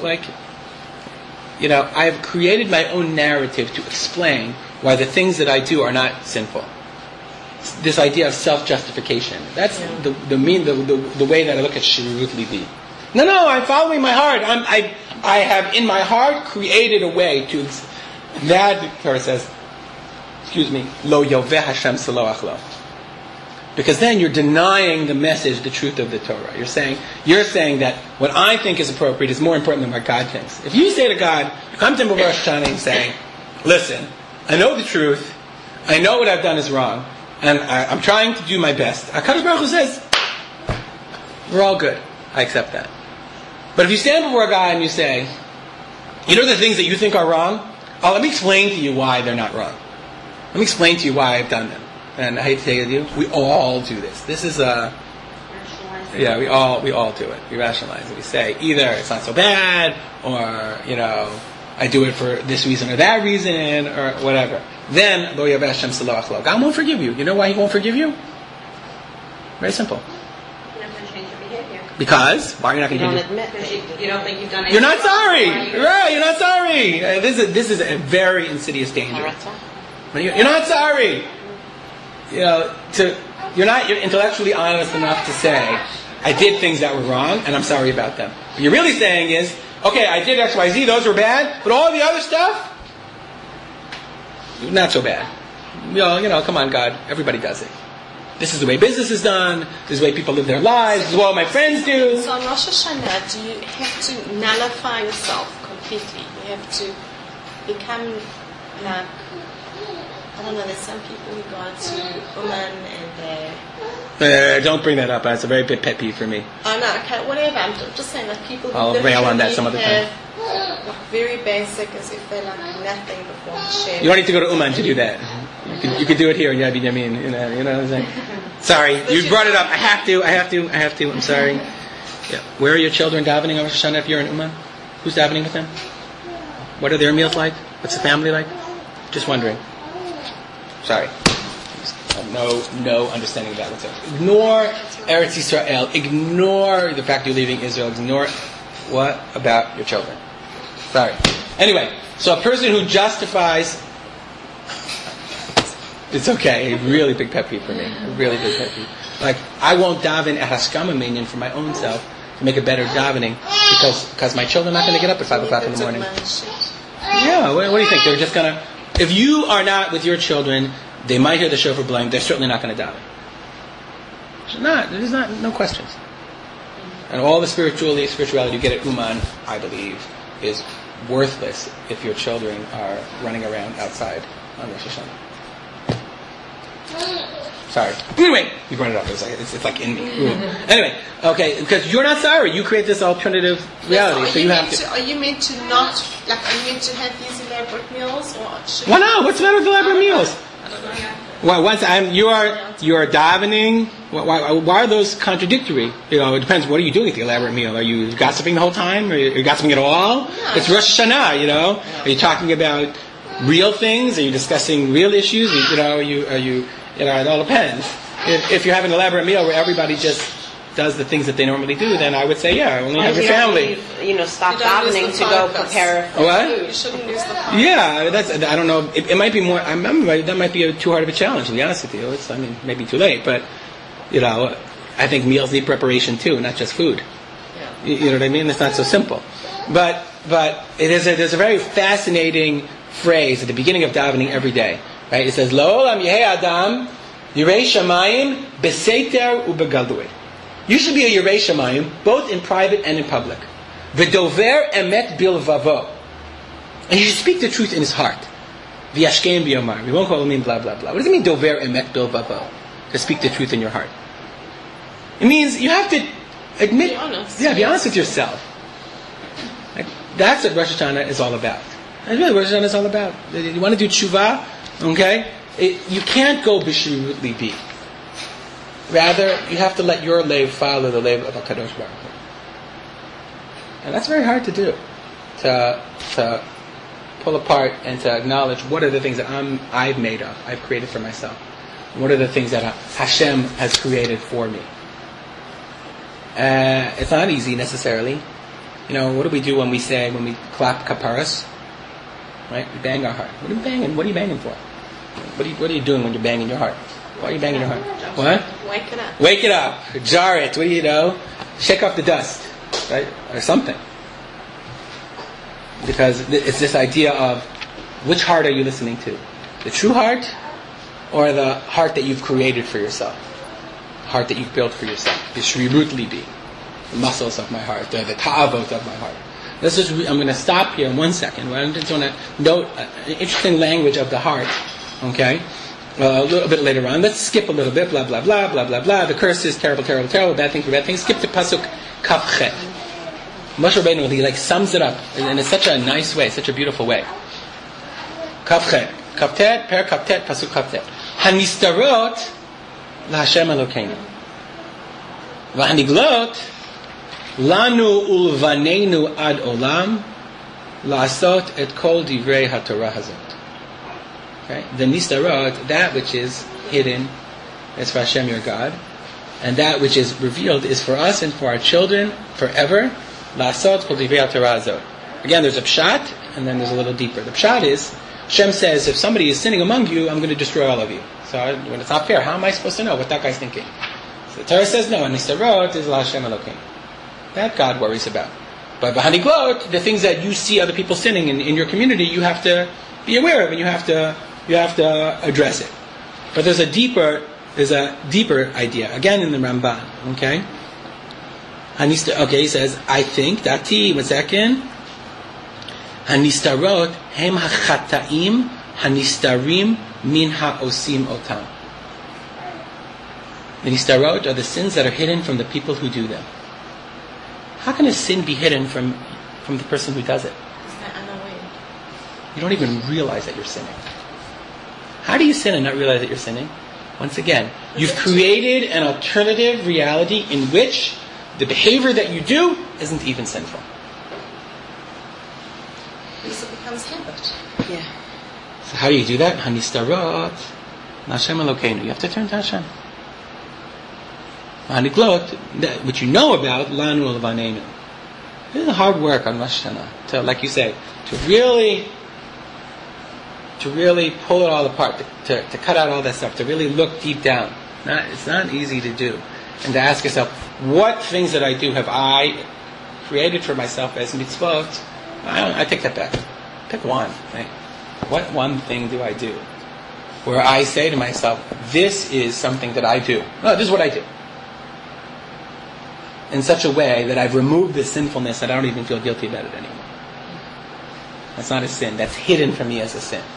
Speaker 1: I've created my own narrative to explain why the things that I do are not sinful. This idea of self-justification. That's the way that I look at shrirut libi. No, I'm following my heart. I have in my heart created a way to. That the Torah says, lo yoveh Hashem saloach lo. Because then you're denying the message, the truth of the Torah. You're saying that what I think is appropriate is more important than what God thinks. If you say to God, you come to him with Rosh Hashanah and say, listen, I know the truth, I know what I've done is wrong, and I'm trying to do my best. HaKadosh Baruch Hu says, we're all good. I accept that. But if you stand before God and you say, you know the things that you think are wrong? Oh, let me explain to you why they're not wrong. Let me explain to you why I've done them. And I hate to say it to you, we all do this. This is we all do it. We rationalize it. We say either it's not so bad, or I do it for this reason or that reason, or whatever. Then lo yaveh Hashem saloach lo. God won't forgive you. You know why He won't forgive you? Very simple.
Speaker 2: You're not going to change your behavior.
Speaker 1: Because why are you not going to
Speaker 5: don't
Speaker 1: change?
Speaker 5: admit.
Speaker 2: You don't think you've done anything.
Speaker 1: You're not sorry,
Speaker 2: wrong.
Speaker 1: right? You're not sorry. This is a very insidious danger. You're not sorry. You're not intellectually honest enough to say, I did things that were wrong, and I'm sorry about them. What you're really saying is, okay, I did X, Y, Z, those were bad, but all the other stuff, not so bad. Come on, God, everybody does it. This is the way business is done, this is the way people live their lives, this is what all my friends do.
Speaker 3: So on Rosh Hashanah, do you have to nullify yourself completely? You have to become like, I don't know, there's some people who go to Uman and they...
Speaker 1: don't bring that up, it's a very big pet peeve for me.
Speaker 3: Oh no, okay, whatever, I'm just saying that people who
Speaker 1: I'll rail on that some other time.
Speaker 3: Very basic, as if they're like nothing before Hashem.
Speaker 1: You don't need to go to Uman to do that. You could do it here in Yad Binyamin. You know what I'm saying? Sorry, you brought it up. I have to. I'm sorry. Yeah. Where are your children davening on Rosh Hashanah if you're in Uman? Who's davening with them? What are their meals like? What's the family like? Just wondering. Sorry. No understanding of that whatsoever. Ignore Eretz Yisrael. Ignore the fact you're leaving Israel. Ignore what about your children. Sorry. Anyway, so a person who justifies... It's okay. A really big pet peeve for me. A really big pet peeve. Like, I won't daven at Haskama Minyan for my own self to make a better davening because my children are not going to get up at 5 o'clock in the morning. Yeah, what do you think? They're just going to... If you are not with your children, they might hear the shofar blowing. They're certainly not going to daven. There's no questions. And all the spirituality you get at Uman, I believe, is worthless if your children are running around outside on Rosh Hashanah. Sorry. Anyway, you brought it up. It's like in me. Anyway, okay, because you're not sorry. You create this alternative reality, so you have to.
Speaker 3: Are you meant to not, like, are you meant to have these elaborate meals, or should
Speaker 1: Why not? What's the matter with elaborate meals?
Speaker 3: I don't know.
Speaker 1: Well, you are davening. Why are those contradictory? It depends. What are you doing at the elaborate meal? Are you gossiping the whole time? Are you gossiping at all?
Speaker 3: No.
Speaker 1: It's Rosh Hashanah. Are you talking about real things? Are you discussing real issues? Are you? It all depends. If you have an elaborate meal where everybody just does the things that they normally do, then I would say, only have your family.
Speaker 5: Stop davening to go prepare for
Speaker 1: what?
Speaker 3: You shouldn't lose the focus.
Speaker 1: Yeah, I don't know. It might be more. That might be too hard of a challenge. To be honest with you, maybe too late. But I think meals need preparation too, not just food.
Speaker 3: Yeah.
Speaker 1: You know what I mean? It's not so simple. But there's a very fascinating phrase at the beginning of davening every day. Right? It says, La'olam yehei adam yirei shamayim beseiter ubegalui. You should be a yirei shamayim, both in private and in public. V'dover emet bilvavo. And you should speak the truth in his heart. V'yashkeim b'yomar. We won't call him blah, blah, blah. What does it mean, dover emet bilvavo? To speak the truth in your heart. It means you have to admit...
Speaker 3: Be honest.
Speaker 1: Yeah, be honest with yourself. That's what Rosh Hashanah is all about. That's really what Rosh Hashanah is all about. You want to do tshuva, okay? You can't go b'shirut libi. Rather, you have to let your lev follow the lev of HaKadosh Baruch Hu. And that's very hard to do. To pull apart and to acknowledge what are the things that I've made up, I've created for myself. What are the things that Hashem has created for me? It's not easy necessarily. What do we do when we clap kaparas? Right? We bang our heart. What are you banging? What are you banging for? What are you doing when you're banging your heart? Why are you banging your heart? What?
Speaker 3: Wake it up.
Speaker 1: Wake it up. Jar it. What do you know? Shake off the dust. Right? Or something. Because it's this idea of which heart are you listening to? The true heart or the heart that you've created for yourself? The heart that you've built for yourself. The shrirut libi. The muscles of my heart. The ta'avot of my heart. I'm going to stop here in 1 second. I just want to note an interesting language of the heart. Okay? A little bit later on. Let's skip a little bit. Blah, blah, blah, blah, blah, blah. The curse is terrible, terrible, terrible. Bad thing for bad things. Skip to Pasuk Kaf Chet. Moshe Rabbeinu, he sums it up in such a nice way, such a beautiful way. Kaf Chet. Kaftet, Per Kaftet, Pasuk Kaftet. Hanistarot LaHashem Elokeinu. V'haniglot Lanu ulvaneinu ad olam la'asot et kol divrei haTorah hazot. Okay? The nistarot, that which is hidden, is for Hashem your God, and that which is revealed is for us and for our children forever. La'asot kol divrei haTorah hazot. Again, there's a pshat, and then there's a little deeper. The pshat is, Hashem says, if somebody is sinning among you, I'm going to destroy all of you. So when it's not fair, how am I supposed to know what that guy's thinking? So the Torah says no, and nistarot is LaHashem Elokeinu. That God worries about. But v'haniglot, the things that you see other people sinning in your community, you have to be aware of and you have to address it. But there's a deeper idea. Again in the Ramban. Okay? He says, I think, dati, 1 second. Hanistarot hem hachataim hanistarim min ha'osim otam. The nistarot are the sins that are hidden from the people who do them. How can a sin be hidden from the person who does it? You don't even realize that you're sinning. How do you sin and not realize that you're sinning? Once again, you've created an alternative reality in which the behavior that you do isn't even sinful.
Speaker 3: Because it becomes habit.
Speaker 5: Yeah.
Speaker 1: So how do you do that? Hanistarot Hashem Elokeinu. You have to turn to Hashem. Haniglot, which you know about, Lanu Levanenu. This is hard work on Rosh Hashanah. To, like you say, to really pull it all apart, to cut out all that stuff, to really look deep down. It's not easy to do. And to ask yourself, what things that I do have I created for myself as mitzvot? I take that back. Pick one. Right? What one thing do I do where I say to myself, this is something that I do. No, this is what I do. In such a way that I've removed the sinfulness that I don't even feel guilty about it anymore. That's not a sin. That's hidden from me as a sin.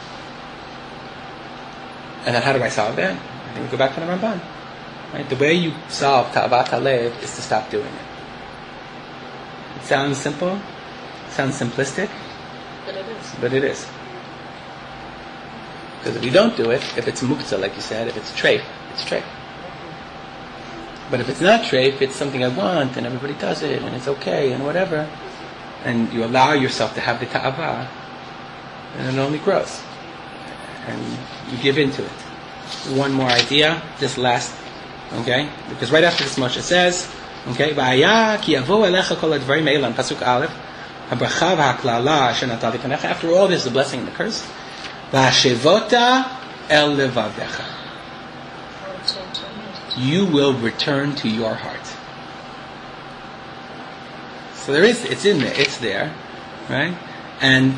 Speaker 1: And then how do I solve that? I think we go back to the Ramban. Right? The way you solve Ta'avat HaLev is to stop doing it. It sounds simple. It sounds simplistic. But it is. Because if you don't do it, if it's muktzah, like you said, if it's treif, it's treif. But if it's not treif, it's something I want, and everybody does it, and it's okay, and whatever, and you allow yourself to have the ta'avah, and it only grows. And you give into it. One more idea, this last, okay? Because right after this Moshe says, okay, V'aya ki yavo elecha kol advarim eilan, Pasuk Aleph, habracha v'haklala asher natan lipanecha. After all, there's the blessing and the curse. V'ashevota el levavecha. You will return to your heart. So it's in there, it's there, right? And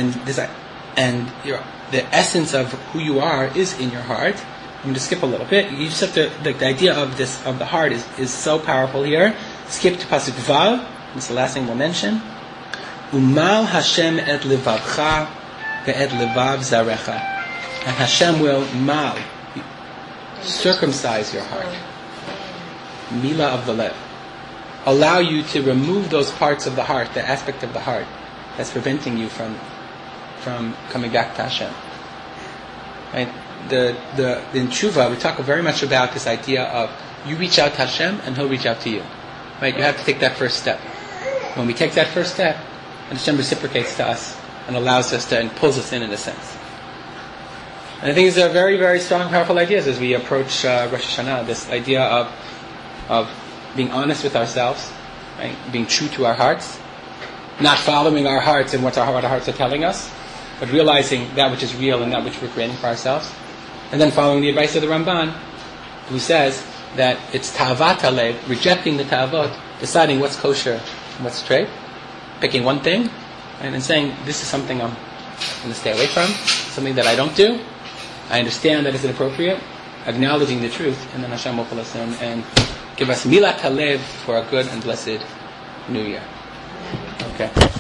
Speaker 1: the essence of who you are is in your heart. I'm going to skip a little bit. You just have to, the idea of the heart is so powerful here. Skip to Pasuk Vav. That's the last thing we'll mention. Umal Hashem et levavcha ve'et levav zarecha. And Hashem will mal, circumcise your heart. Mila of the lev. Allow you to remove those parts of the heart, the aspect of the heart that's preventing you from coming back to Hashem. Right? in Tshuva, we talk very much about this idea of you reach out to Hashem and He'll reach out to you. Right? You have to take that first step. When we take that first step, and Hashem reciprocates to us and allows us to and pulls us in a sense. And I think these are very, very strong, powerful ideas as we approach Rosh Hashanah. This idea of being honest with ourselves, right? Being true to our hearts, not following our hearts and what our hearts are telling us, but realizing that which is real and that which we're creating for ourselves, and then following the advice of the Ramban, who says that it's ta'avat alev, rejecting the ta'avot, deciding what's kosher and what's straight, picking one thing, and then saying, this is something I'm going to stay away from, something that I don't do. I understand that it's inappropriate, acknowledging the truth, and then Hashem will pull us in and give us milat halev for a good and blessed New Year. Okay.